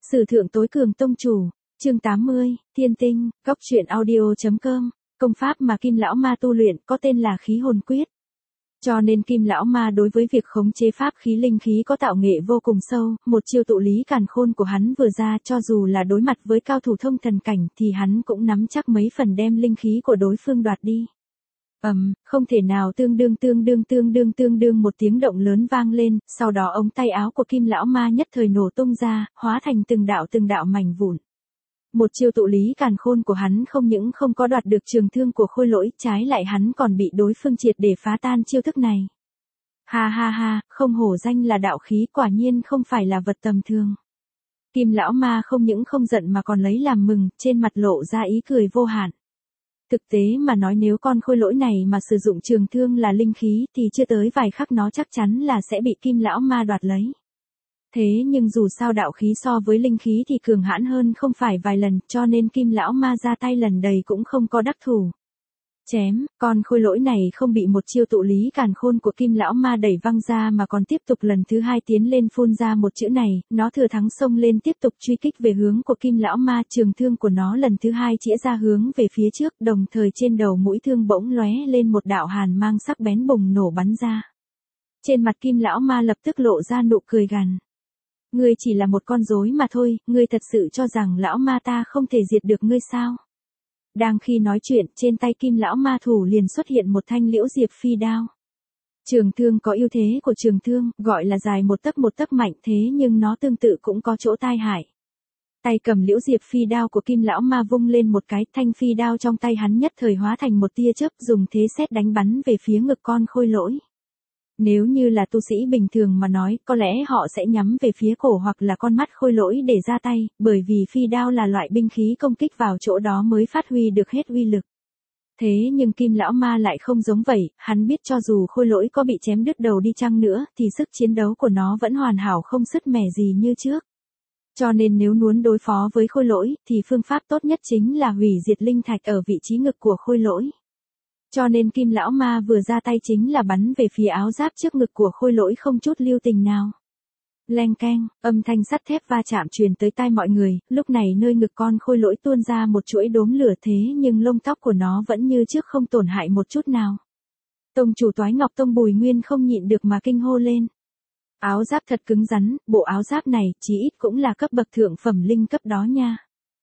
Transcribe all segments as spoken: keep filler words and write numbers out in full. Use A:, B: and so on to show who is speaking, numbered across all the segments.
A: Sử thượng tối cường tông chủ, chương tám mươi, Thiên tinh, góc truyện audio.com, công pháp mà Kim Lão Ma tu luyện có tên là khí hồn quyết. Cho nên Kim Lão Ma đối với việc khống chế pháp khí linh khí có tạo nghệ vô cùng sâu, một chiêu tụ lý càn khôn của hắn vừa ra cho dù là đối mặt với cao thủ thông thần cảnh thì hắn cũng nắm chắc mấy phần đem linh khí của đối phương đoạt đi. Ầm, um, không thể nào tương đương tương đương tương đương tương đương một tiếng động lớn vang lên, sau đó ống tay áo của Kim Lão Ma nhất thời nổ tung ra, hóa thành từng đạo từng đạo mảnh vụn. Một chiêu tụ lý càn khôn của hắn không những không có đoạt được trường thương của Khôi Lỗi, trái lại hắn còn bị đối phương triệt để phá tan chiêu thức này. Ha ha ha, không hổ danh là đạo khí, quả nhiên không phải là vật tầm thường. Kim Lão Ma không những không giận mà còn lấy làm mừng, trên mặt lộ ra ý cười vô hạn. Thực tế mà nói, nếu con Khôi Lỗi này mà sử dụng trường thương là linh khí thì chưa tới vài khắc nó chắc chắn là sẽ bị Kim Lão Ma đoạt lấy. Thế nhưng dù sao đạo khí so với linh khí thì cường hãn hơn không phải vài lần, cho nên Kim Lão Ma ra tay lần đầy cũng không có đắc thủ. Chém, con Khôi Lỗi này không bị một chiêu tụ lý càn khôn của Kim Lão Ma đẩy văng ra mà còn tiếp tục lần thứ hai tiến lên phun ra một chữ này, nó thừa thắng xông lên tiếp tục truy kích về hướng của Kim Lão Ma, trường thương của nó lần thứ hai chĩa ra hướng về phía trước, đồng thời trên đầu mũi thương bỗng lóe lên một đạo hàn mang sắc bén bùng nổ bắn ra. Trên mặt Kim Lão Ma lập tức lộ ra nụ cười gằn. Ngươi chỉ là một con rối mà thôi, ngươi thật sự cho rằng lão ma ta không thể diệt được ngươi sao? Đang khi nói chuyện, trên tay Kim Lão Ma thủ liền xuất hiện một thanh liễu diệp phi đao. Trường thương có ưu thế của trường thương, gọi là dài một tấc một tấc mạnh, thế nhưng nó tương tự cũng có chỗ tai hại. Tay cầm liễu diệp phi đao của Kim Lão Ma vung lên một cái, thanh phi đao trong tay hắn nhất thời hóa thành một tia chớp, dùng thế sét đánh bắn về phía ngực con Khôi Lỗi. Nếu như là tu sĩ bình thường mà nói, có lẽ họ sẽ nhắm về phía cổ hoặc là con mắt Khôi Lỗi để ra tay, bởi vì phi đao là loại binh khí công kích vào chỗ đó mới phát huy được hết uy lực. Thế nhưng Kim Lão Ma lại không giống vậy, hắn biết cho dù Khôi Lỗi có bị chém đứt đầu đi chăng nữa, thì sức chiến đấu của nó vẫn hoàn hảo không sứt mẻ gì như trước. Cho nên nếu muốn đối phó với Khôi Lỗi, thì phương pháp tốt nhất chính là hủy diệt linh thạch ở vị trí ngực của Khôi Lỗi. Cho nên Kim Lão Ma vừa ra tay chính là bắn về phía áo giáp trước ngực của Khôi Lỗi không chút lưu tình nào. Leng keng, âm thanh sắt thép va chạm truyền tới tai mọi người, lúc này nơi ngực con Khôi Lỗi tuôn ra một chuỗi đốm lửa, thế nhưng lông tóc của nó vẫn như trước không tổn hại một chút nào. Tông chủ Toái Ngọc Tông Bùi Nguyên không nhịn được mà kinh hô lên. Áo giáp thật cứng rắn, bộ áo giáp này chí ít cũng là cấp bậc thượng phẩm linh cấp đó nha.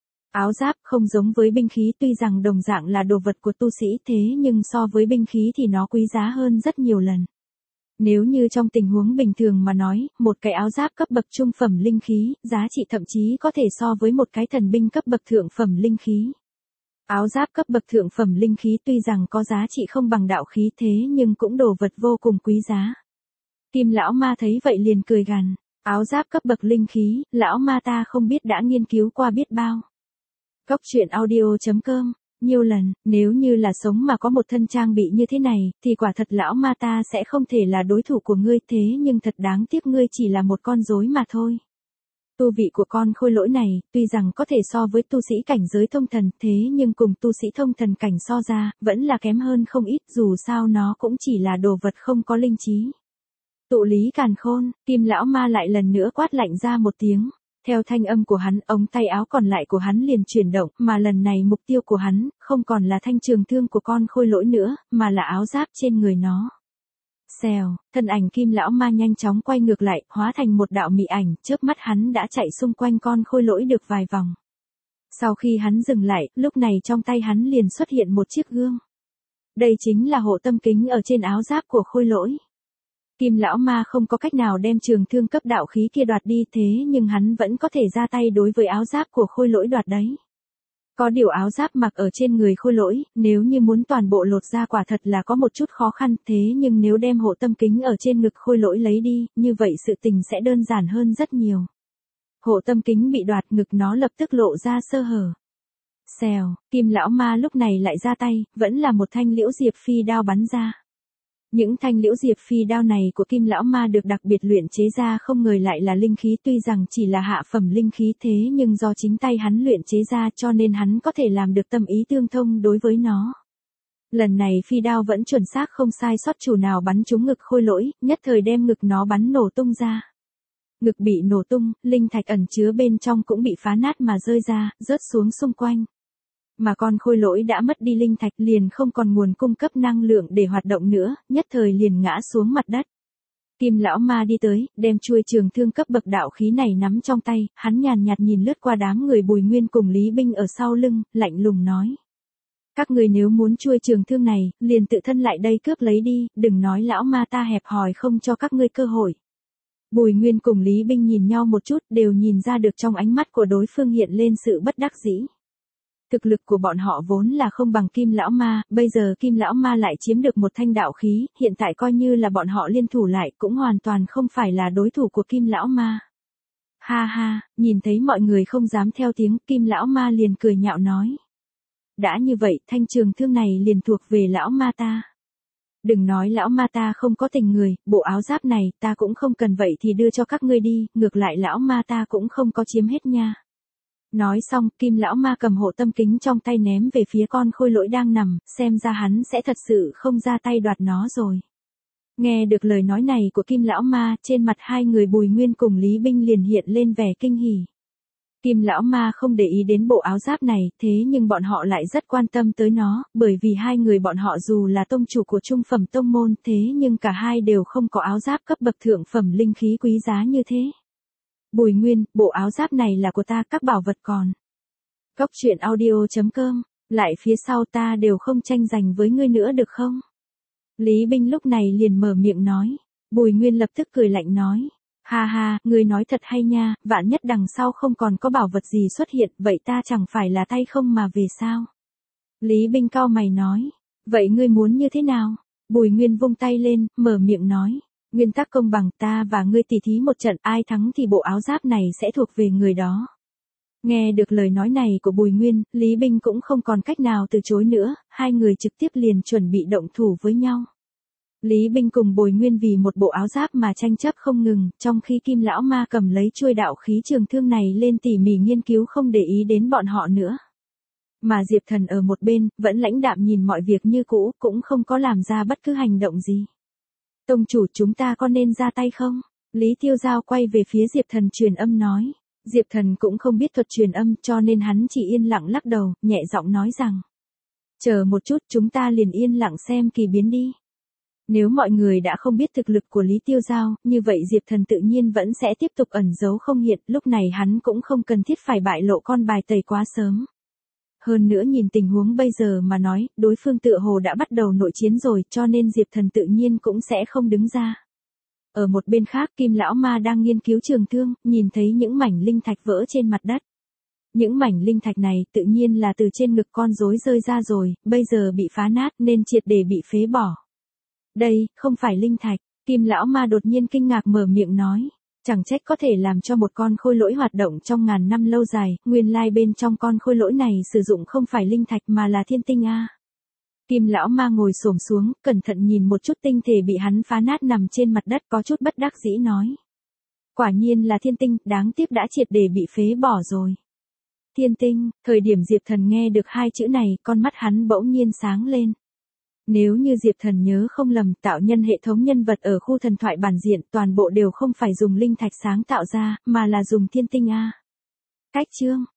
A: Áo giáp không giống với binh khí, tuy rằng đồng dạng là đồ vật của tu sĩ, thế nhưng so với binh khí thì nó quý giá hơn rất nhiều lần. Nếu như trong tình huống bình thường mà nói, một cái áo giáp cấp bậc trung phẩm linh khí, giá trị thậm chí có thể so với một cái thần binh cấp bậc thượng phẩm linh khí. Áo giáp cấp bậc thượng phẩm linh khí tuy rằng có giá trị không bằng đạo khí, thế nhưng cũng đồ vật vô cùng quý giá. Kim Lão Ma thấy vậy liền cười gằn, áo giáp cấp bậc linh khí, lão ma ta không biết đã nghiên cứu qua biết bao. Góc truyện audio.com, nhiều lần, nếu như là sống mà có một thân trang bị như thế này, thì quả thật lão ma ta sẽ không thể là đối thủ của ngươi, thế nhưng thật đáng tiếc ngươi chỉ là một con rối mà thôi. Tu vị của con Khôi Lỗi này, tuy rằng có thể so với tu sĩ cảnh giới thông thần, thế nhưng cùng tu sĩ thông thần cảnh so ra, vẫn là kém hơn không ít, dù sao nó cũng chỉ là đồ vật không có linh trí. Tụ lý càn khôn, Kim Lão Ma lại lần nữa quát lạnh ra một tiếng. Theo thanh âm của hắn, ống tay áo còn lại của hắn liền chuyển động, mà lần này mục tiêu của hắn, không còn là thanh trường thương của con Khôi Lỗi nữa, mà là áo giáp trên người nó. Xèo, thân ảnh Kim Lão Ma nhanh chóng quay ngược lại, hóa thành một đạo mị ảnh, chớp mắt hắn đã chạy xung quanh con Khôi Lỗi được vài vòng. Sau khi hắn dừng lại, lúc này trong tay hắn liền xuất hiện một chiếc gương. Đây chính là hộ tâm kính ở trên áo giáp của Khôi Lỗi. Kim Lão Ma không có cách nào đem trường thương cấp đạo khí kia đoạt đi, thế nhưng hắn vẫn có thể ra tay đối với áo giáp của Khôi Lỗi đoạt đấy. Có điều áo giáp mặc ở trên người Khôi Lỗi, nếu như muốn toàn bộ lột ra quả thật là có một chút khó khăn, thế nhưng nếu đem hộ tâm kính ở trên ngực Khôi Lỗi lấy đi, như vậy sự tình sẽ đơn giản hơn rất nhiều. Hộ tâm kính bị đoạt, ngực nó lập tức lộ ra sơ hở. Xèo, Kim Lão Ma lúc này lại ra tay, vẫn là một thanh liễu diệp phi đao bắn ra. Những thanh liễu diệp phi đao này của Kim Lão Ma được đặc biệt luyện chế ra không ngờ lại là linh khí, tuy rằng chỉ là hạ phẩm linh khí, thế nhưng do chính tay hắn luyện chế ra cho nên hắn có thể làm được tâm ý tương thông đối với nó. Lần này phi đao vẫn chuẩn xác không sai sót chủ nào bắn trúng ngực Khôi Lỗi, nhất thời đem ngực nó bắn nổ tung ra. Ngực bị nổ tung, linh thạch ẩn chứa bên trong cũng bị phá nát mà rơi ra, rớt xuống xung quanh. Mà con khôi lỗi đã mất đi linh thạch liền không còn nguồn cung cấp năng lượng để hoạt động nữa, nhất thời liền ngã xuống mặt đất. Kim lão ma đi tới, đem chuôi trường thương cấp bậc đạo khí này nắm trong tay, hắn nhàn nhạt nhìn lướt qua đám người Bùi Nguyên cùng Lý Binh ở sau lưng, lạnh lùng nói. Các người nếu muốn chuôi trường thương này, liền tự thân lại đây cướp lấy đi, đừng nói lão ma ta hẹp hòi không cho các ngươi cơ hội. Bùi Nguyên cùng Lý Binh nhìn nhau một chút, đều nhìn ra được trong ánh mắt của đối phương hiện lên sự bất đắc dĩ. Thực lực của bọn họ vốn là không bằng Kim lão ma, bây giờ Kim lão ma lại chiếm được một thanh đạo khí, hiện tại coi như là bọn họ liên thủ lại cũng hoàn toàn không phải là đối thủ của Kim lão ma. Ha ha, nhìn thấy mọi người không dám theo tiếng, Kim lão ma liền cười nhạo nói. Đã như vậy, thanh trường thương này liền thuộc về lão ma ta. Đừng nói lão ma ta không có tình người, bộ áo giáp này ta cũng không cần, vậy thì đưa cho các ngươi đi, ngược lại lão ma ta cũng không có chiếm hết nha. Nói xong, Kim lão ma cầm hộ tâm kính trong tay ném về phía con khôi lỗi đang nằm, xem ra hắn sẽ thật sự không ra tay đoạt nó rồi. Nghe được lời nói này của Kim lão ma, trên mặt hai người Bùi Nguyên cùng Lý Binh liền hiện lên vẻ kinh hỉ. Kim lão ma không để ý đến bộ áo giáp này, thế nhưng bọn họ lại rất quan tâm tới nó, bởi vì hai người bọn họ dù là tông chủ của trung phẩm tông môn, thế nhưng cả hai đều không có áo giáp cấp bậc thượng phẩm linh khí quý giá như thế. Bùi Nguyên, bộ áo giáp này là của ta, các bảo vật còn. Cốc truyện audio chấm com, lại phía sau ta đều không tranh giành với ngươi nữa được không? Lý Binh lúc này liền mở miệng nói. Bùi Nguyên lập tức cười lạnh nói. Ha ha, ngươi nói thật hay nha, vạn nhất đằng sau không còn có bảo vật gì xuất hiện, vậy ta chẳng phải là tay không mà về sao? Lý Binh cau mày nói. Vậy ngươi muốn như thế nào? Bùi Nguyên vung tay lên, mở miệng nói. Nguyên tắc công bằng, ta và ngươi tỉ thí một trận, ai thắng thì bộ áo giáp này sẽ thuộc về người đó. Nghe được lời nói này của Bùi Nguyên, Lý Binh cũng không còn cách nào từ chối nữa, hai người trực tiếp liền chuẩn bị động thủ với nhau. Lý Binh cùng Bùi Nguyên vì một bộ áo giáp mà tranh chấp không ngừng, trong khi Kim lão ma cầm lấy chuôi đạo khí trường thương này lên tỉ mỉ nghiên cứu không để ý đến bọn họ nữa. Mà Diệp Thần ở một bên, vẫn lãnh đạm nhìn mọi việc như cũ, cũng không có làm ra bất cứ hành động gì. Tông chủ, chúng ta có nên ra tay không? Lý Tiêu Giao quay về phía Diệp Thần truyền âm nói. Diệp Thần cũng không biết thuật truyền âm cho nên hắn chỉ yên lặng lắc đầu, nhẹ giọng nói rằng. Chờ một chút, chúng ta liền yên lặng xem kỳ biến đi. Nếu mọi người đã không biết thực lực của Lý Tiêu Giao, như vậy Diệp Thần tự nhiên vẫn sẽ tiếp tục ẩn giấu không hiện, lúc này hắn cũng không cần thiết phải bại lộ con bài tẩy quá sớm. Hơn nữa nhìn tình huống bây giờ mà nói, đối phương tựa hồ đã bắt đầu nội chiến rồi, cho nên Diệp Thần tự nhiên cũng sẽ không đứng ra. Ở một bên khác, Kim lão ma đang nghiên cứu trường thương, nhìn thấy những mảnh linh thạch vỡ trên mặt đất. Những mảnh linh thạch này tự nhiên là từ trên ngực con rối rơi ra rồi, bây giờ bị phá nát nên triệt để bị phế bỏ. Đây, không phải linh thạch, Kim lão ma đột nhiên kinh ngạc mở miệng nói. Chẳng trách có thể làm cho một con khôi lỗi hoạt động trong ngàn năm lâu dài, nguyên lai bên trong con khôi lỗi này sử dụng không phải linh thạch mà là thiên tinh a. Kim lão ma ngồi xổm xuống, cẩn thận nhìn một chút tinh thể bị hắn phá nát nằm trên mặt đất, có chút bất đắc dĩ nói. Quả nhiên là thiên tinh, đáng tiếc đã triệt để bị phế bỏ rồi. Thiên tinh, thời điểm Diệp Thần nghe được hai chữ này, con mắt hắn bỗng nhiên sáng lên. Nếu như Diệp Thần nhớ không lầm, tạo nhân hệ thống nhân vật ở khu thần thoại bản diện toàn bộ đều không phải dùng linh thạch sáng tạo ra, mà là dùng thiên tinh a. Cách chương